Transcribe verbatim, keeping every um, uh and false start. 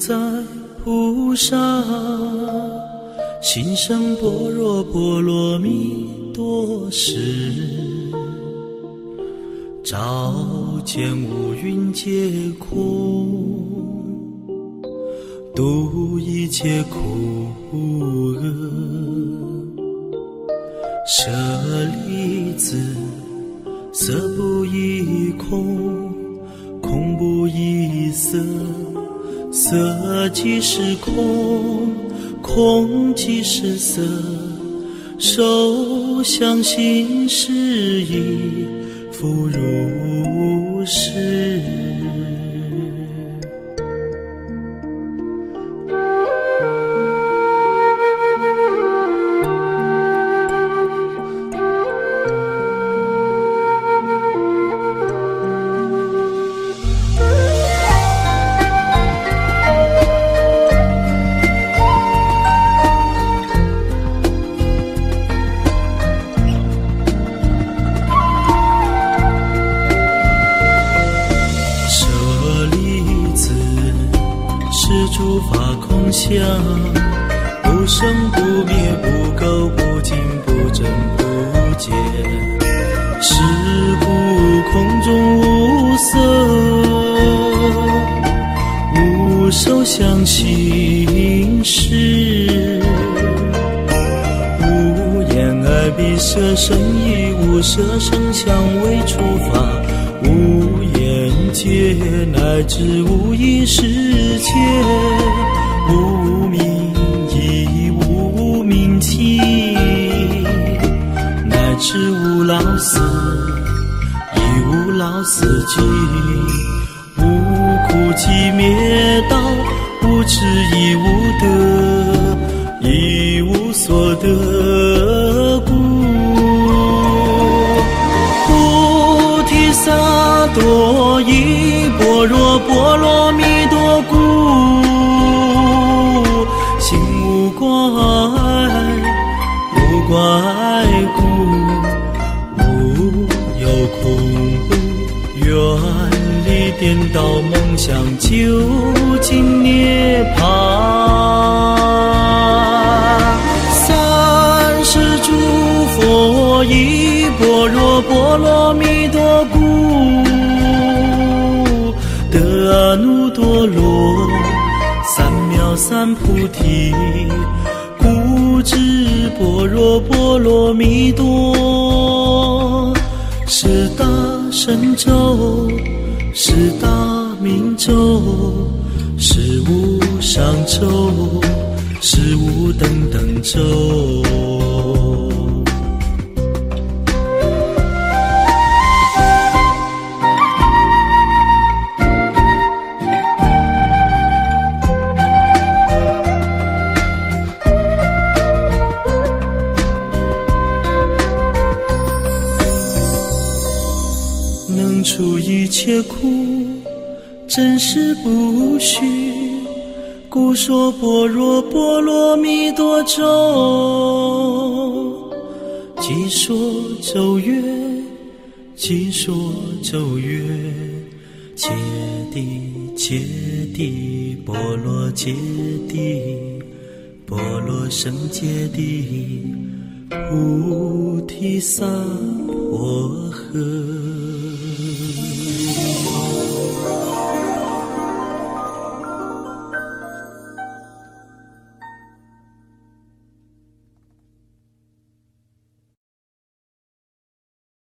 在菩萨，心生般若波罗蜜多时，照见五蕴皆空，度一切苦厄。舍利子，色不异空，空不异色，色即是空，空即是色，受想行识亦复如是。诸法空相，不生不灭，不垢不净，不增不减。是故空中无色，无受想行识，无眼耳鼻舌身意，无色声香味触法，无眼界乃至无意识界，无明亦无明尽，乃至无老死亦无老死尽，无苦集灭道，无智亦无得，亦无所得故。菩提萨埵依般若波罗蜜多故，心无挂碍，无挂碍故，无有恐怖，远离颠倒梦想，究竟涅槃。三世诸佛依般若波罗蜜多故，得阿耨多罗三藐三菩提，故知般若波罗蜜多是大神咒，是大明咒，是无上咒，是无等等咒。能除一切苦，真实不虚，故说般若波罗蜜多咒。即说咒曰，即说咒曰，揭谛揭谛，波罗揭谛，波罗僧揭谛，菩提萨婆诃。